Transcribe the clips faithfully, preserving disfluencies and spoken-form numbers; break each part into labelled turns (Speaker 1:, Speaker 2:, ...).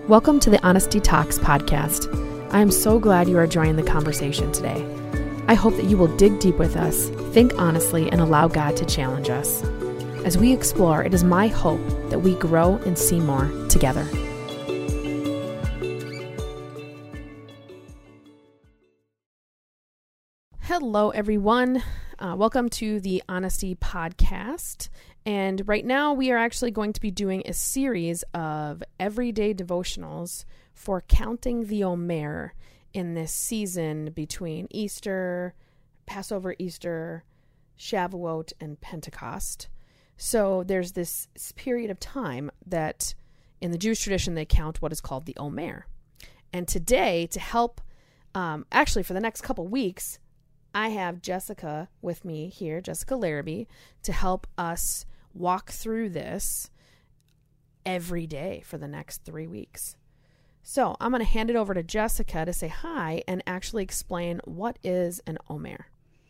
Speaker 1: Welcome to the Honesty Talks podcast. I am so glad you are joining the conversation today. I hope that you will dig deep with us, think honestly, and allow God to challenge us. As we explore, it is my hope that we grow and see more together. Hello, everyone. Uh, welcome to the Honesty Podcast. And right now we are actually going to be doing a series of everyday devotionals for counting the Omer in this season between Easter, Passover, Easter, Shavuot, and Pentecost. So there's this period of time that in the Jewish tradition they count what is called the Omer. And today, to help, um, actually for the next couple weeks, I have Jessica with me here, Jessica Larrabee, to help us walk through this every day for the next three weeks. So I'm going to hand it over to Jessica to say hi and actually explain what is an Omer.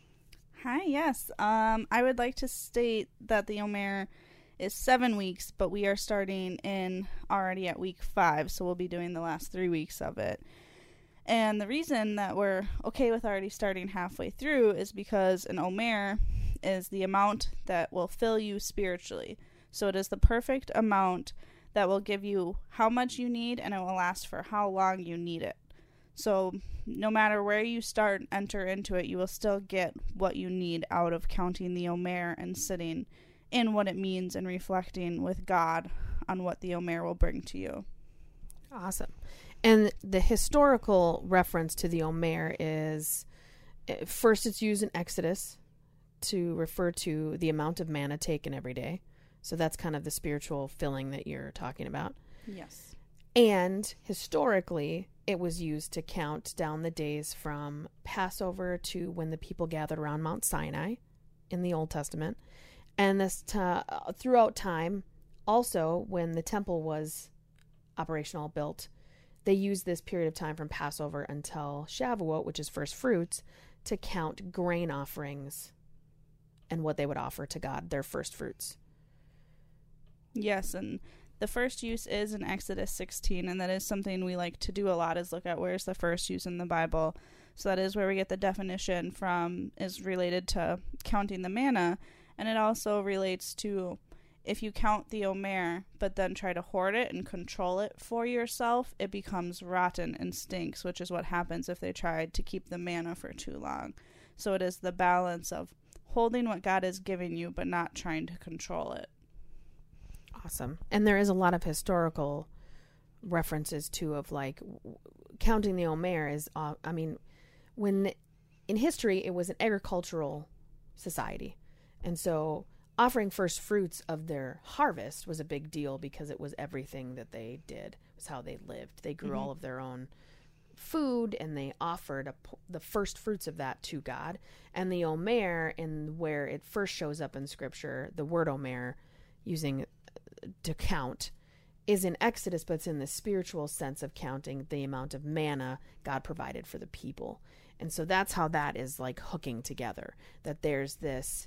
Speaker 2: Hi, yes. Um, I would like to state that the Omer is seven weeks, but we are starting in already at week five, so we'll be doing the last three weeks of it. And the reason that we're okay with already starting halfway through is because an Omer is the amount that will fill you spiritually. So it is the perfect amount that will give you how much you need, and it will last for how long you need it. So no matter where you start and enter into it, you will still get what you need out of counting the Omer and sitting in what it means and reflecting with God on what the Omer will bring to you.
Speaker 1: Awesome. And the historical reference to the Omer is, first it's used in Exodus to refer to the amount of manna taken every day. So that's kind of the spiritual filling that you're talking about.
Speaker 2: Yes.
Speaker 1: And historically, it was used to count down the days from Passover to when the people gathered around Mount Sinai in the Old Testament. And this t- throughout time, also when the temple was operational, built, they used this period of time from Passover until Shavuot, which is first fruits, to count grain offerings and what they would offer to God, their first fruits.
Speaker 2: Yes, and the first use is in Exodus sixteen, and that is something we like to do a lot, is look at where's the first use in the Bible. So that is where we get the definition from, is related to counting the manna, and it also relates to if you count the Omer, but then try to hoard it and control it for yourself, it becomes rotten and stinks, which is what happens if they tried to keep the manna for too long. So it is the balance of holding what God is giving you, but not trying to control it.
Speaker 1: Awesome. And there is a lot of historical references too of like w- counting the Omer is, uh, I mean, when in history it was an agricultural society. And so offering first fruits of their harvest was a big deal because it was everything that they did. It was how they lived. They grew mm-hmm. all of their own food, and they offered a, the first fruits of that to God. And the Omer, in where it first shows up in Scripture, the word Omer, using to count, is in Exodus, but it's in the spiritual sense of counting the amount of manna God provided for the people. And so that's how that is like hooking together, that there's this,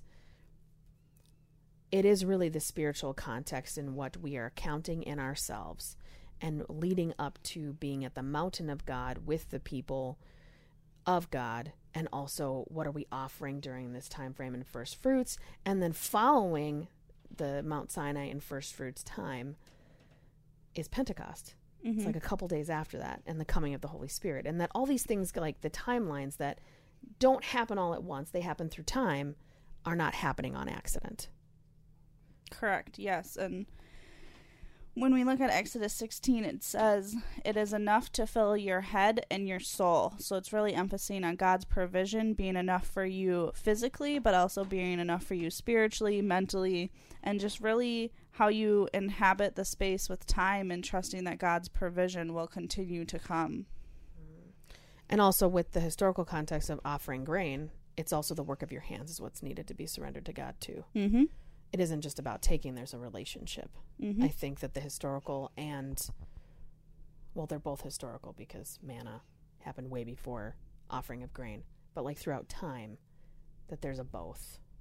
Speaker 1: it is really the spiritual context in what we are counting in ourselves and leading up to being at the mountain of God with the people of God. And also, what are we offering during this time frame in first fruits? And then following the Mount Sinai and first fruits time is Pentecost. Mm-hmm. It's like a couple days after that, and the coming of the Holy Spirit. And that all these things, like the timelines that don't happen all at once, they happen through time, are not happening on accident.
Speaker 2: Correct, yes. And when we look at Exodus sixteen, it says it is enough to fill your head and your soul. So it's really emphasizing on God's provision being enough for you physically, but also being enough for you spiritually, mentally, and just really how you inhabit the space with time and trusting that God's provision will continue to come.
Speaker 1: And also with the historical context of offering grain, it's also the work of your hands is what's needed to be surrendered to God too.
Speaker 2: Mm-hmm.
Speaker 1: It isn't just about taking, there's a relationship.
Speaker 2: Mm-hmm.
Speaker 1: I think that the historical and, well, they're both historical because manna happened way before offering of grain. But like throughout time, that there's a both.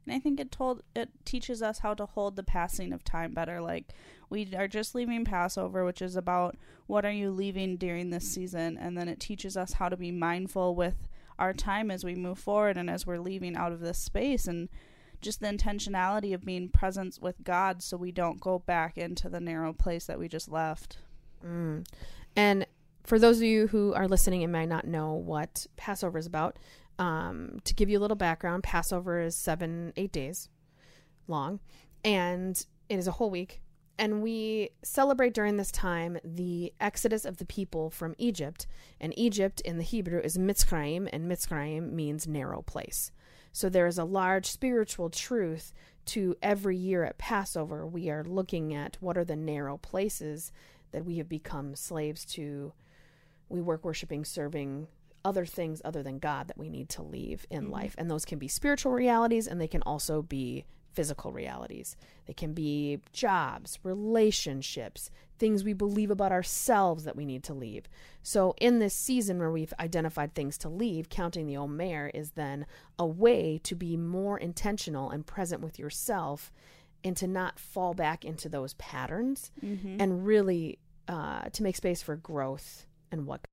Speaker 2: And I think it told it teaches us how to hold the passing of time better. Like, we are just leaving Passover, which is about what are you leaving during this season, and then it teaches us how to be mindful with our time as we move forward and as we're leaving out of this space, and just the intentionality of being present with God so we don't go back into the narrow place that we just left.
Speaker 1: Mm. And for those of you who are listening and might not know what Passover is about, um, to give you a little background, Passover is seven, eight days long, and it is a whole week. And we celebrate during this time the exodus of the people from Egypt. And Egypt in the Hebrew is Mitzrayim, and Mitzrayim means narrow place. So there is a large spiritual truth to every year at Passover. We are looking at what are the narrow places that we have become slaves to. We work worshiping, serving other things other than God that we need to leave in mm-hmm. life. And those can be spiritual realities, and they can also be physical realities. They can be jobs, relationships, things we believe about ourselves that we need to leave. So in this season where we've identified things to leave, counting the Omer is then a way to be more intentional and present with yourself, and to not fall back into those patterns, mm-hmm. and really uh, to make space for growth and what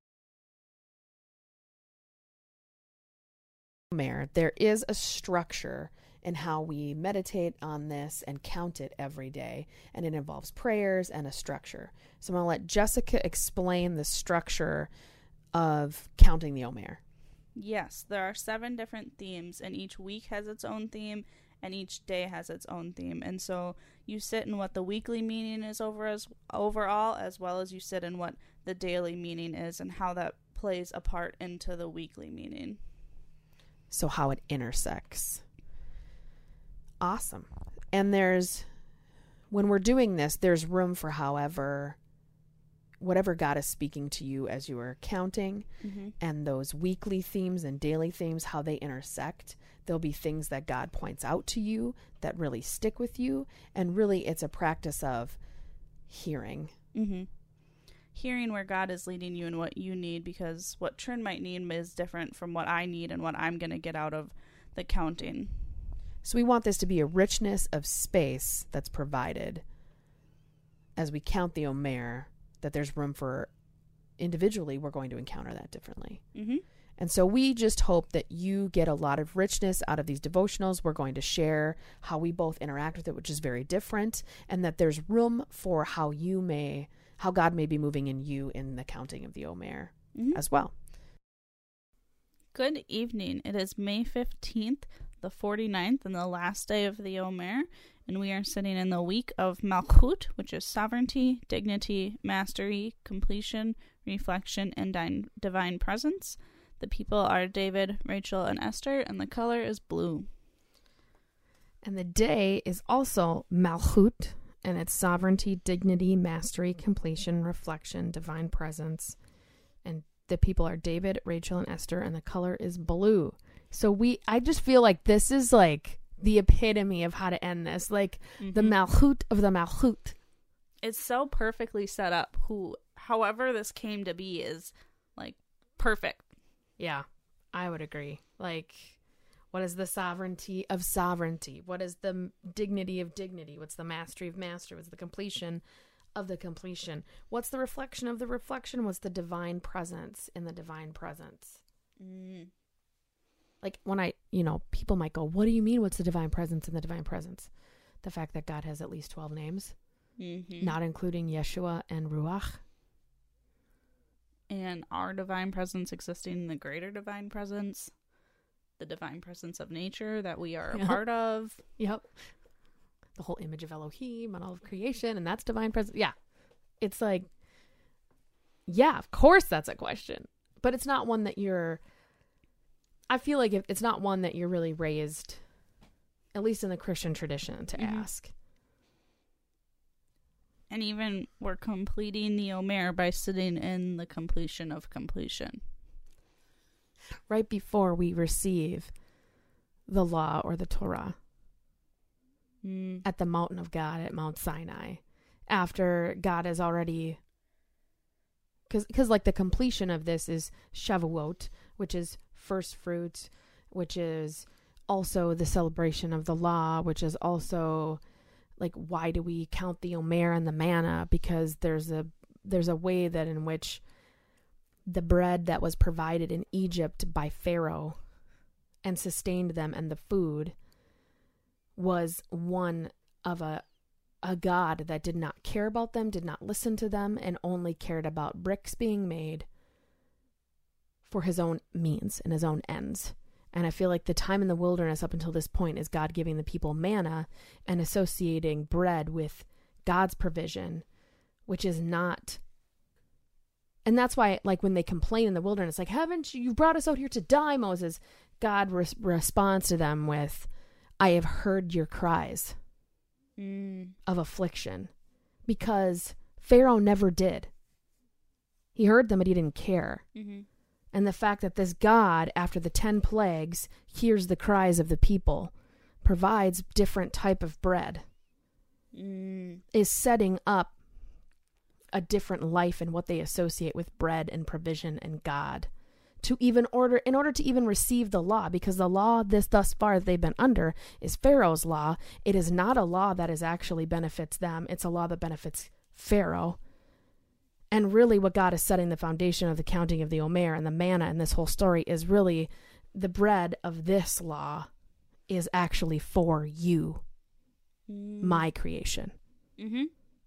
Speaker 1: Omer. There is a structure in how we meditate on this and count it every day, and it involves prayers and a structure. So I'm going to let Jessica explain the structure of counting the Omer.
Speaker 2: Yes, there are seven different themes, and each week has its own theme, and each day has its own theme. And so you sit in what the weekly meaning is over as overall, as well as you sit in what the daily meaning is and how that plays a part into the weekly meaning.
Speaker 1: So how it intersects. Awesome. And there's, when we're doing this, there's room for however, whatever God is speaking to you as you are counting, mm-hmm. and those weekly themes and daily themes, how they intersect. There'll be things that God points out to you that really stick with you. And really it's a practice of hearing.
Speaker 2: Mm-hmm. Hearing where God is leading you and what you need, because what Trin might need is different from what I need and what I'm going to get out of the counting.
Speaker 1: So we want this to be a richness of space that's provided as we count the Omer, that there's room for individually, we're going to encounter that differently. Mm-hmm. And so we just hope that you get a lot of richness out of these devotionals. We're going to share how we both interact with it, which is very different, and that there's room for how you may, how God may be moving in you in the counting of the Omer mm-hmm. as well.
Speaker 2: Good evening. It is May fifteenth, the forty-ninth, and the last day of the Omer, and we are sitting in the week of Malchut, which is sovereignty, dignity, mastery, completion, reflection, and di- divine presence. The people are David, Rachel, and Esther, and the color is blue.
Speaker 1: And the day is also Malchut, and it's sovereignty, dignity, mastery, completion, reflection, divine presence. And the people are David, Rachel, and Esther, and the color is blue. So we, I just feel like this is like the epitome of how to end this, like mm-hmm. the Malchut of the Malchut.
Speaker 2: It's so perfectly set up. Who, however this came to be is like perfect.
Speaker 1: Yeah, I would agree. Like, what is the sovereignty of sovereignty? What is the dignity of dignity? What's the mastery of mastery? What's the completion of the completion? What's the reflection of the reflection? What's the divine presence in the divine presence? Mm. Like when I, you know, people might go, what do you mean? What's the divine presence in the divine presence? The fact that God has at least twelve names, mm-hmm. not including Yeshua and Ruach.
Speaker 2: And our divine presence existing in the greater divine presence, the divine presence of nature that we are a yep. part of.
Speaker 1: Yep. The whole image of Elohim and all of creation, and that's divine presence. Yeah. It's like, yeah, of course that's a question. But it's not one that you're, I feel like if it's not one that you're really raised, at least in the Christian tradition, to mm-hmm. ask.
Speaker 2: And even we're completing the Omer by sitting in the completion of completion.
Speaker 1: Right before we receive the law or the Torah mm. at the mountain of God at Mount Sinai. After God has already, because because like the completion of this is Shavuot, which is first fruits, which is also the celebration of the law, which is also like, why do we count the Omer and the manna? Because there's a there's a way that in which the bread that was provided in Egypt by Pharaoh and sustained them, and the food was one of a a God that did not care about them, did not listen to them, and only cared about bricks being made for his own means and his own ends. And I feel like the time in the wilderness up until this point is God giving the people manna and associating bread with God's provision, which is not. And that's why, like, when they complain in the wilderness, like, haven't you, you brought us out here to die, Moses? God res- responds to them with, I have heard your cries mm. of affliction, because Pharaoh never did. He heard them, but he didn't care. Mm-hmm. And the fact that this God, after the ten plagues, hears the cries of the people, provides different type of bread, mm. is setting up a different life in what they associate with bread and provision and God, to even order, in order to even receive the law, because the law this thus far that they've been under is Pharaoh's law. It is not a law that is actually benefits them. It's a law that benefits Pharaoh. And really what God is setting the foundation of the counting of the Omer and the manna and this whole story is really the bread of this law is actually for you, mm. my creation.
Speaker 2: Mm-hmm.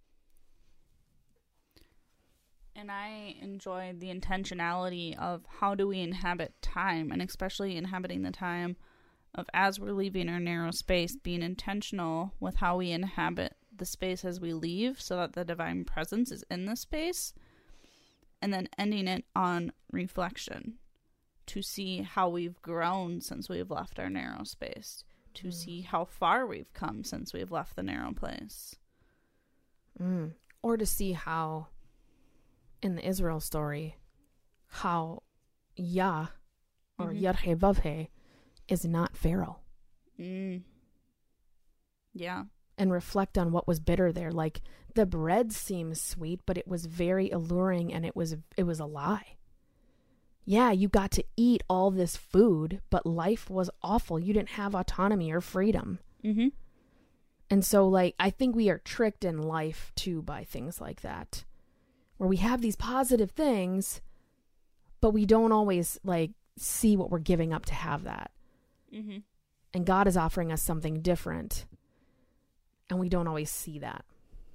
Speaker 2: And I enjoy the intentionality of how do we inhabit time, and especially inhabiting the time of, as we're leaving our narrow space, being intentional with how we inhabit the space as we leave, so that the divine presence is in the space, and then ending it on reflection to see how we've grown since we've left our narrow space, to mm. see how far we've come since we've left the narrow place.
Speaker 1: Mm. Or to see how, in the Israel story, how Yah, or mm-hmm. Yad-Heh-Vav-Heh, is not Pharaoh.
Speaker 2: Mm. Yeah.
Speaker 1: And reflect on what was bitter there. Like, the bread seems sweet, but it was very alluring, and it was it was a lie. Yeah, you got to eat all this food, but life was awful. You didn't have autonomy or freedom. Mm-hmm. And so, like, I think we are tricked in life, too, by things like that, where we have these positive things, but we don't always, like, see what we're giving up to have that. Mm-hmm. And God is offering us something different, and we don't always see that.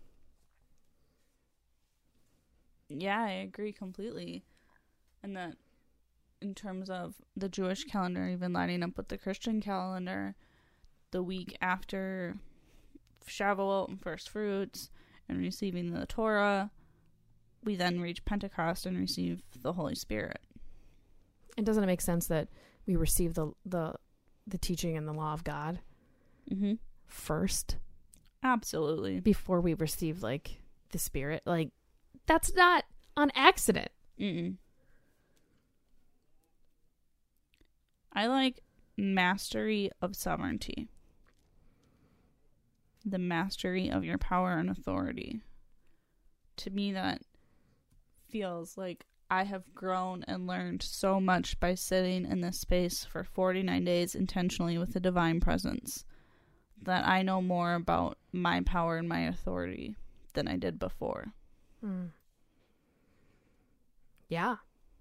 Speaker 2: Yeah, I agree completely. And that in terms of the Jewish calendar, even lining up with the Christian calendar, the week after Shavuot and First Fruits and receiving the Torah, we then reach Pentecost and receive the Holy Spirit.
Speaker 1: And doesn't it make sense that we receive the the, the teaching and the law of God mm-hmm. first?
Speaker 2: Absolutely.
Speaker 1: Before we receive, like, the Spirit. Like, that's not on accident.
Speaker 2: Mm-mm. I like mastery of sovereignty. The mastery of your power and authority. To me, that feels like I have grown and learned so much by sitting in this space for forty-nine days intentionally with the divine presence, that I know more about my power and my authority than I did before.
Speaker 1: Mm. Yeah.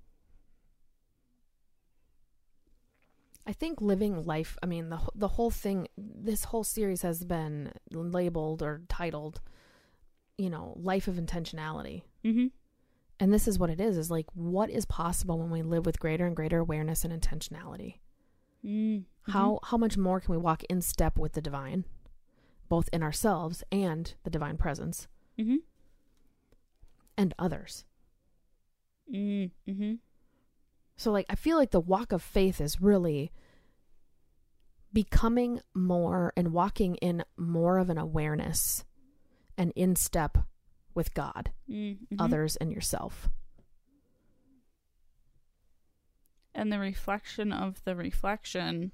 Speaker 1: I think living life, I mean, the the whole thing, this whole series has been labeled or titled, you know, Life of Intentionality. Mm-hmm. And this is what it is, is like, what is possible when we live with greater and greater awareness and intentionality? Mm-hmm. How how much more can we walk in step with the divine, both in ourselves and the divine presence, mm-hmm. and others? Mm-hmm. So, like, I feel like the walk of faith is really becoming more and walking in more of an awareness and in step with God, mm-hmm. others, and yourself.
Speaker 2: And the reflection of the reflection,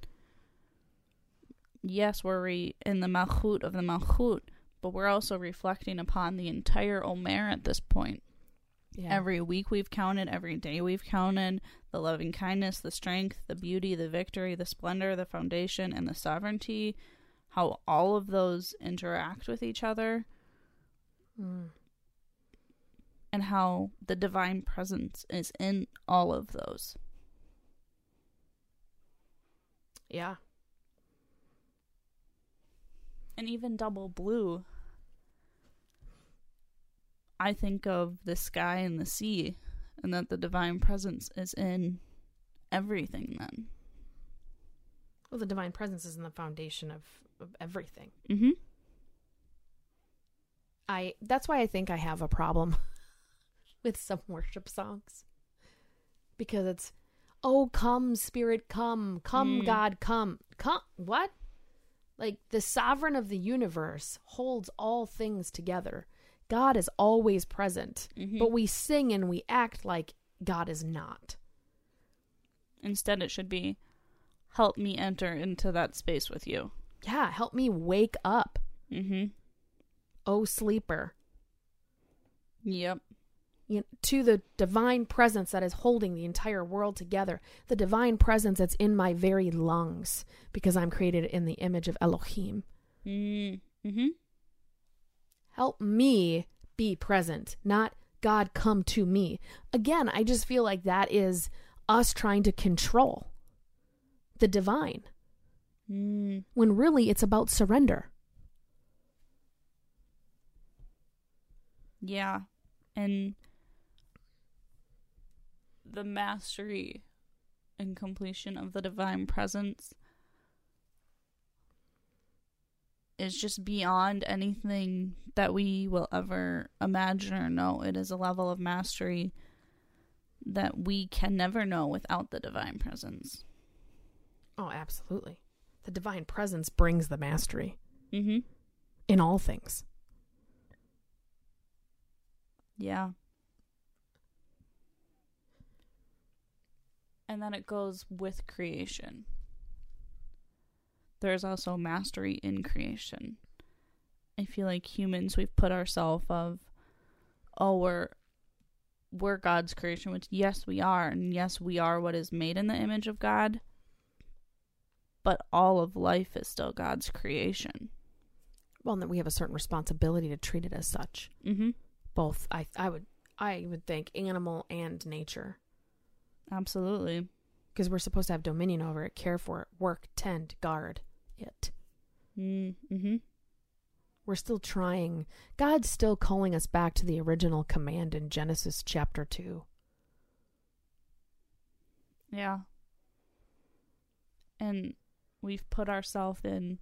Speaker 2: yes, we're re- in the Malchut of the Malchut, but we're also reflecting upon the entire Omer at this point.
Speaker 1: Yeah.
Speaker 2: Every week we've counted, every day we've counted the loving kindness, the strength, the beauty, the victory, the splendor, the foundation, and the sovereignty, how all of those interact with each other,
Speaker 1: Mm.
Speaker 2: and how the divine presence is in all of those.
Speaker 1: Yeah.
Speaker 2: And even double blue, I think of the sky and the sea, and that the divine presence is in everything then.
Speaker 1: Well, the divine presence is in the foundation of, of everything.
Speaker 2: Mm-hmm.
Speaker 1: I that's why I think I have a problem with some worship songs. Because it's, oh, come, Spirit, come. Come,
Speaker 2: Mm.
Speaker 1: God, come. Come. What? Like, the sovereign of the universe holds all things together. God is always present.
Speaker 2: Mm-hmm.
Speaker 1: But we sing and we act like God is not.
Speaker 2: Instead, it should be, help me enter into that space with you.
Speaker 1: Yeah, help me wake up,
Speaker 2: Mm-hmm.
Speaker 1: oh sleeper,
Speaker 2: Yep.
Speaker 1: you know, to the divine presence that is holding the entire world together. The divine presence that's in my very lungs because I'm created in the image of Elohim.
Speaker 2: Mm-hmm.
Speaker 1: Help me be present, not God come to me. Again, I just feel like that is us trying to control the divine
Speaker 2: Mm.
Speaker 1: when really it's about surrender.
Speaker 2: Yeah. And the mastery and completion of the divine presence is just beyond anything that we will ever imagine or know. It is a level of mastery that we can never know without the divine presence.
Speaker 1: Oh, absolutely. The divine presence brings the mastery
Speaker 2: Mm-hmm.
Speaker 1: in all things.
Speaker 2: Yeah. And then it goes with creation. There's also mastery in creation. I feel like humans, we've put ourselves of, oh, we're we're God's creation, which yes, we are, and yes, we are what is made in the image of God. But all of life is still God's creation.
Speaker 1: Well, and that we have a certain responsibility to treat it as such.
Speaker 2: Mm-hmm.
Speaker 1: Both, I, I would, I would think, animal and nature,
Speaker 2: Absolutely.
Speaker 1: because we're supposed to have dominion over it, care for it, work, tend, guard it.
Speaker 2: Mm-hmm.
Speaker 1: We're still trying. God's still calling us back to the original command in Genesis chapter two.
Speaker 2: Yeah. And we've put ourselves in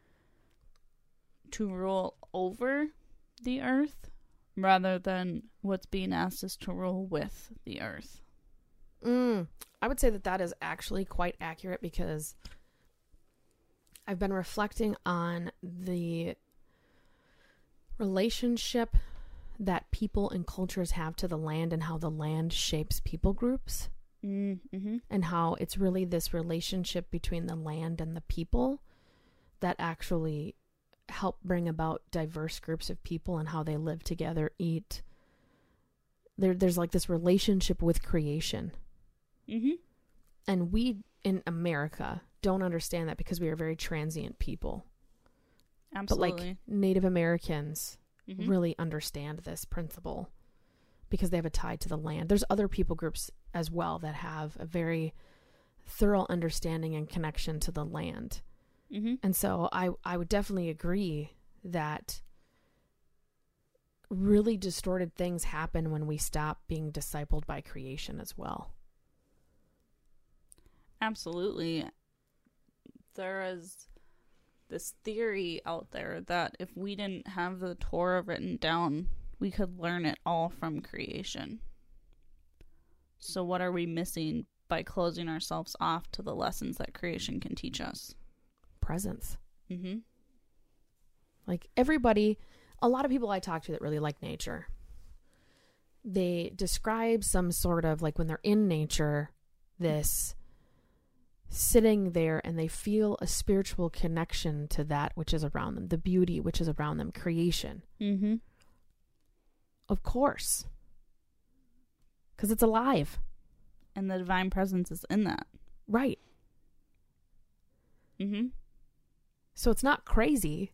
Speaker 2: to rule over the earth rather than what's being asked us to rule with the earth.
Speaker 1: Mm, I would say that that is actually quite accurate, because I've been reflecting on the relationship that people and cultures have to the land and how the land shapes people groups,
Speaker 2: Mm-hmm.
Speaker 1: and how it's really this relationship between the land and the people that actually help bring about diverse groups of people and how they live together, eat. There, there's like this relationship with creation.
Speaker 2: Mm-hmm.
Speaker 1: And we in America don't understand that because we are very transient people.
Speaker 2: Absolutely.
Speaker 1: But like Native Americans
Speaker 2: mm-hmm.
Speaker 1: really understand this principle because they have a tie to the land. There's other people groups as well that have a very thorough understanding and connection to the land.
Speaker 2: Mm-hmm.
Speaker 1: And so I, I would definitely agree that really distorted things happen when we stop being discipled by creation as well.
Speaker 2: Absolutely. There is this theory out there that if we didn't have the Torah written down, we could learn it all from creation. So what are we missing by closing ourselves off to the lessons that creation can teach us?
Speaker 1: Presence.
Speaker 2: Mm-hmm.
Speaker 1: Like everybody, a lot of people I talk to that really like nature, they describe some sort of, like when they're in nature, this sitting there and they feel a spiritual connection to that which is around them, the beauty which is around them, creation.
Speaker 2: Mm-hmm.
Speaker 1: Of course. because it's alive.
Speaker 2: And the divine presence is in that.
Speaker 1: Right.
Speaker 2: Mm-hmm.
Speaker 1: So it's not crazy.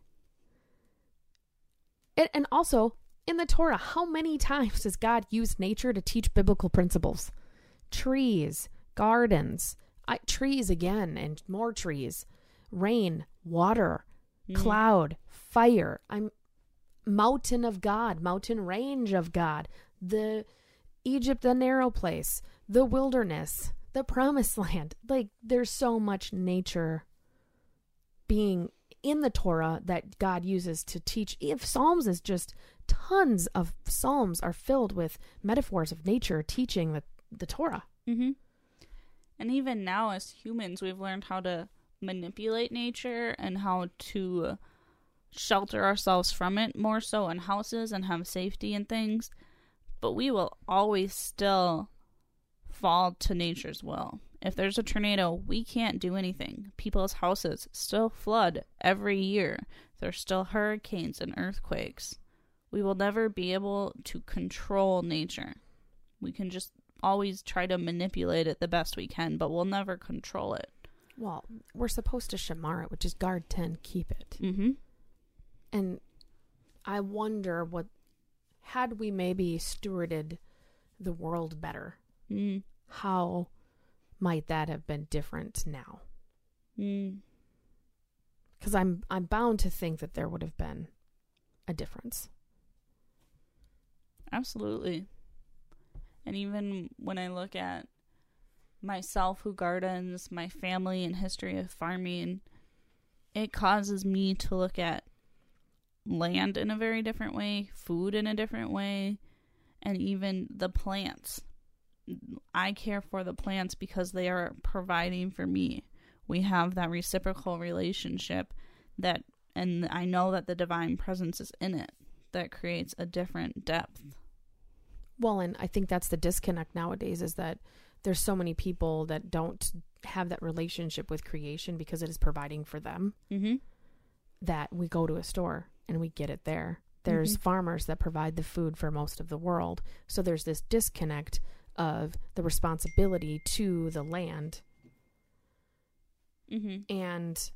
Speaker 1: It, and also, in the Torah, how many times does God use nature to teach biblical principles? Trees, gardens, I, trees again, and more trees, rain, water, mm. cloud, fire, I'm mountain of God, mountain range of God, the Egypt, the narrow place, the wilderness, the promised land. Like, there's so much nature being in the Torah that God uses to teach. If Psalms is just tons of Psalms are filled with metaphors of nature teaching the, the Torah.
Speaker 2: Mm-hmm. And even now as humans, we've learned how to manipulate nature and how to shelter ourselves from it more so in houses and have safety and things. But we will always still fall to nature's will. If there's a tornado, we can't do anything. People's houses still flood every year. There's still hurricanes and earthquakes. We will never be able to control nature. We can just always try to manipulate it the best we can, but we'll never control it.
Speaker 1: Well, we're supposed to shamar it, which is guard ten, keep it.
Speaker 2: Mm-hmm.
Speaker 1: And I wonder what, had we maybe stewarded the world better,
Speaker 2: mm.
Speaker 1: how might that have been different now?
Speaker 2: Mm.
Speaker 1: Because I'm I'm bound to think that there would have been a difference.
Speaker 2: Absolutely. And even when I look at myself who gardens, my family and history of farming, it causes me to look at land in a very different way, food in a different way, and even the plants. I care for the plants because they are providing for me. We have that reciprocal relationship that, and I know that the divine presence is in it, that creates a different depth.
Speaker 1: Well, and I think that's the disconnect nowadays, is that there's so many people that don't have that relationship with creation because it is providing for them,
Speaker 2: mm-hmm.
Speaker 1: that we go to a store and we get it there. There's
Speaker 2: mm-hmm.
Speaker 1: farmers that provide the food for most of the world. So there's this disconnect of the responsibility to the land.
Speaker 2: Mm-hmm.
Speaker 1: And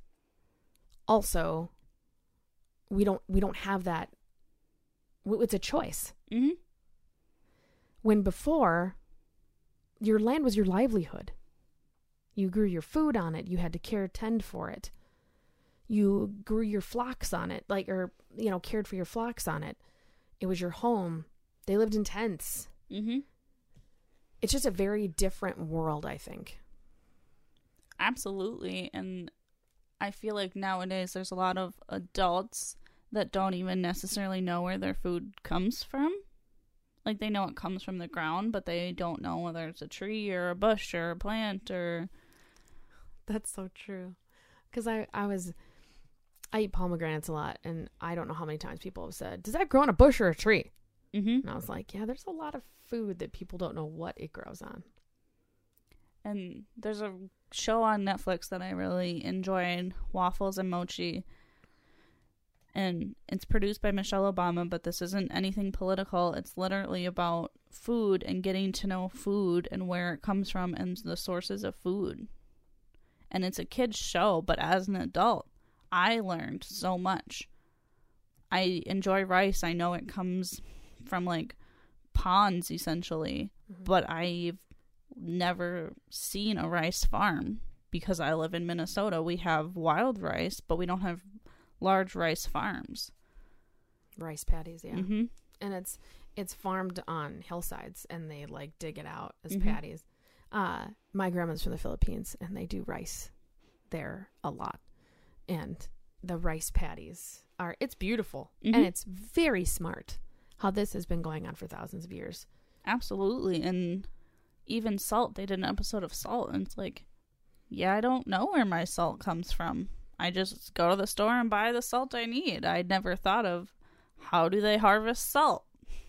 Speaker 1: also, we don't we don't have that. It's a choice.
Speaker 2: Mm-hmm.
Speaker 1: When before, your land was your livelihood. You grew your food on it. You had to care, tend for it. You grew your flocks on it, like, or, you know, cared for your flocks on it. It was your home. They lived in tents.
Speaker 2: Mm-hmm.
Speaker 1: It's just a very different world, I think.
Speaker 2: Absolutely. And I feel like nowadays there's a lot of adults that don't even necessarily know where their food comes from. Like, they know it comes from the ground, but they don't know whether it's a tree or a bush or a plant or...
Speaker 1: That's so true. Because I, I was... I eat pomegranates a lot, and I don't know how many times people have said, does that grow on a bush or a tree?
Speaker 2: Mm-hmm.
Speaker 1: And I was like, yeah, there's a lot of food that people don't know what it grows on.
Speaker 2: And there's a show on Netflix that I really enjoyed, Waffles and Mochi. And it's produced by Michelle Obama, but this isn't anything political. It's literally about food and getting to know food and where it comes from and the sources of food. And it's a kid's show, but as an adult, I learned so much. I enjoy rice. I know it comes from, like, ponds, essentially. Mm-hmm. But I've never seen a rice farm because I live in Minnesota. We have wild rice, but we don't have large rice farms.
Speaker 1: Rice paddies, yeah.
Speaker 2: Mm-hmm.
Speaker 1: And it's it's farmed on hillsides, and they, like, dig it out as
Speaker 2: mm-hmm.
Speaker 1: paddies. Uh, my grandma's from the Philippines, and they do rice there a lot. And the rice paddies are, it's beautiful. Mm-hmm. And it's very smart how this has been going on for thousands of years.
Speaker 2: Absolutely. And even salt, they did an episode of salt, and it's like, yeah, I don't know where my salt comes from. I just go to the store and buy the salt I need. I'd never thought of, how do they harvest salt?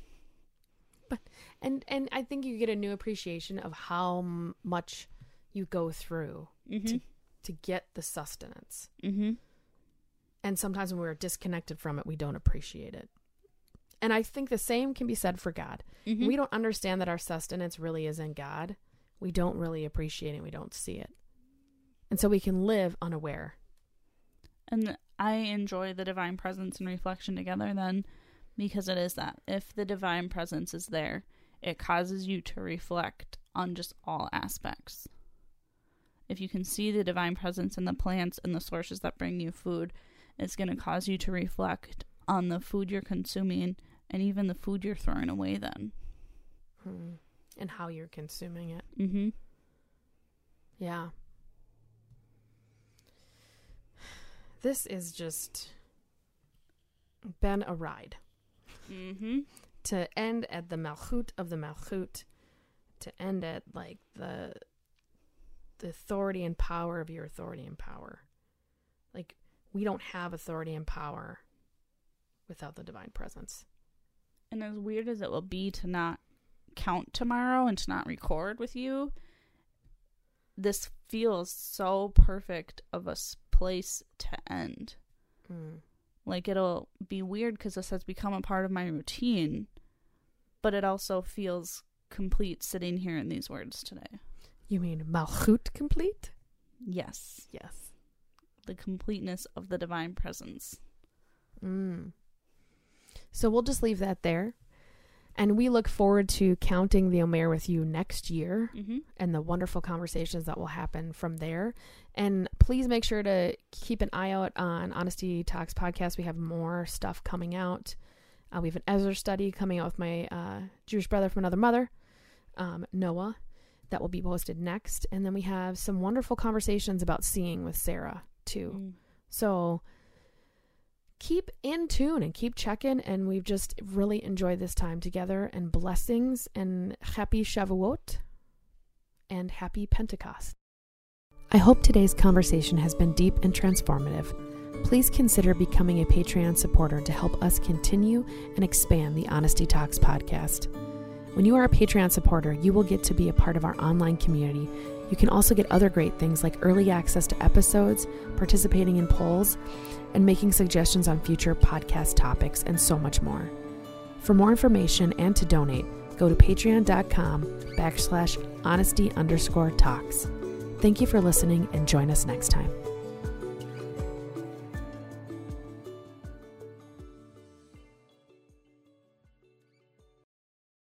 Speaker 1: But and and I think you get a new appreciation of how m- much you go through
Speaker 2: mm-hmm.
Speaker 1: to to get the sustenance.
Speaker 2: Mm-hmm.
Speaker 1: And sometimes when we're disconnected from it, we don't appreciate it. And I think the same can be said for God.
Speaker 2: Mm-hmm.
Speaker 1: We don't understand that our sustenance really is in God. We don't really appreciate it. We don't see it. And so we can live unaware.
Speaker 2: And I enjoy the divine presence and reflection together then, because it is that. If the divine presence is there, it causes you to reflect on just all aspects. If you can see the divine presence in the plants and the sources that bring you food, it's going to cause you to reflect on the food you're consuming and even the food you're throwing away then.
Speaker 1: Hmm. And how you're consuming it.
Speaker 2: Mm-hmm.
Speaker 1: Yeah. This is just been a ride.
Speaker 2: Mm-hmm.
Speaker 1: To end at the Malchut of the Malchut, to end at like the the authority and power of your authority and power. Like, we don't have authority and power without the divine presence.
Speaker 2: And as weird as it will be to not count tomorrow and to not record with you, this feels so perfect of a place to end.
Speaker 1: Mm.
Speaker 2: Like, it'll be weird because this has become a part of my routine, but it also feels complete sitting here in these words today.
Speaker 1: You mean Malchut complete?
Speaker 2: Yes.
Speaker 1: Yes.
Speaker 2: The completeness of the divine presence.
Speaker 1: Mm. So we'll just leave that there. And we look forward to counting the Omer with you next year,
Speaker 2: mm-hmm.
Speaker 1: and the wonderful conversations that will happen from there. And please make sure to keep an eye out on Honesty Talks podcast. We have more stuff coming out. Uh, we have an Ezra study coming out with my uh, Jewish brother from another mother, um, Noah, that will be posted next. And then we have some wonderful conversations about seeing with Sarah too. Mm. So keep in tune and keep checking. And we've just really enjoyed this time together, and blessings and happy Shavuot and happy Pentecost. I hope today's conversation has been deep and transformative. Please consider becoming a Patreon supporter to help us continue and expand the Honesty Talks podcast. When you are a Patreon supporter, you will get to be a part of our online community. You can also get other great things like early access to episodes, participating in polls, and making suggestions on future podcast topics, and so much more. For more information and to donate, go to patreon.com backslash honesty underscore talks. Thank you for listening, and join us next time.